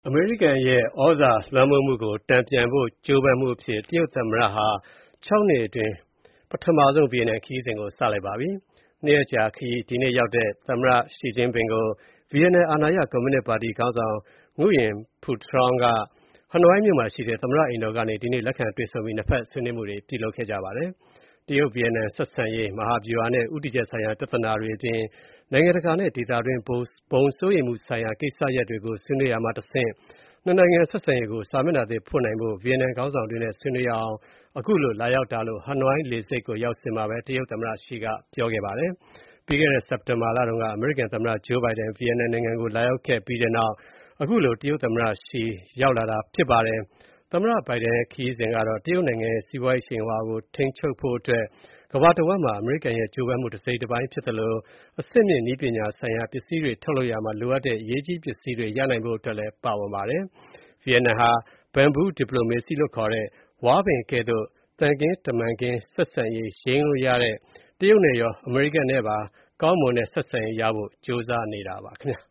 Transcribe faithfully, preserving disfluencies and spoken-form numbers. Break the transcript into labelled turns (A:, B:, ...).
A: အမေရိကန်ရဲ့ဩဇာလွှမ်းမိုးမှုကိုတန်ပြန်ဖို့ကြိုးပမ်းမှုအဖြစ်တရုတ်သမ္မတဟာခြောက်နှစ်အတွင်းပထမဆုံးဗီယက်နမ်ခရီးစဉ်ကိုစလိုက်ပါပြီ။နှစ်ရက်ကြာခရီးဒီနေ့ရောက်တဲ့သမ္မတ Xi Jinping ကိုဗီယက်နမ်အာဏာရကွန်မြူနစ်ပါတီခေါင်းဆောင် Nguyen Phu Trong ကဟနွိုင်းမြို့မှာရှိတဲ့သမ္မတအိမ်တော်ကနေဒီနေ့လက်ခံတွေ့ဆုံပြီးနှစ်ဖက်ဆွေးနွေးမှုတွေပြုလုပ်ခဲ့ကြပါတယ်။တရုတ်ဗီယက်နမ်ဆက်ဆံရေးမဟာဗျူဟာနဲ့ဦးတည်ချက်ဆိုင်ရာပြဿနာတွေအပြင်နိုင်ငံတကာနဲ့ဒေသတွင်းဘုံစိုးရိမ်မှုဆိုင်ရာကိစ္စရပ်တွေကိုဆွေးနွေးရာမှာတဆင့်နှစ်နိုင်ငံဆက်ဆံရေးကိုစာမျက်နှာသစ်ဖွင့်နိုင်ဖို့ဗီယက်နမ်ခေါင်းဆောင်တွေနဲ့ဆွေးနွေးရအောင်အခုလိုလာရောက်တာလို့ဟနွိုင်းလေဆိပ်ကိုရောက်စဉ်မှာပဲတရုတ်သမ္မတ Xi ကပြောခဲ့ပါတယ်။ပြီးခဲ့တဲ့စက်တင်ဘာလတုန်းကအမေရိကန်သမ္မတ Joe Biden ဗီယက်နမ်နိုင်ငံကိုလာရောက်ခဲ့ပြီးတဲ့နောက်အခုလိုတရုတ်သမ္မတ Xi ရောက်လာတာဖြစ်ပါတယ်။သမ္မတ Biden ရဲ့ခရီးစဉ်ကတော့တရုတ်နိုင်ငံရဲ့စီးပွားရေးအရှိန်အဝါကိုထိန်းချုပ်ဖို့အတွက်ကမ္ဘာတဝန်းမှာအမေရိကန်ရဲ့ကြိုးပမ်းမှုတစိတ်တပိုင်းဖြစ်သလိုအဆင့်မြင့်နည်းပညာဆိုင်ရာပစ္စည်းတွေထုတ်လုပ်ရာမှာလိုအပ်တဲ့အရေးကြီးပစ္စည်းတွေရနိုင်ဖို့အတွက်လည်းပါဝင်ပါတယ်။ဗီယက်နမ်ဟာ Bamboo Diplomacy လို့ခေါ်တဲ့ဝါးပင်ကဲ့သို့သံခင်းတမန်ခင်းဆက်ဆံရေးယိမ်းလို့ရတဲ့တရုတ်နဲ့ရောအမေရိကန်နဲ့ပါကောင်းမွန်တဲ့ဆက်ဆံရေးရဖို့ကြိုးစားနေတာပါခင်ဗျာ။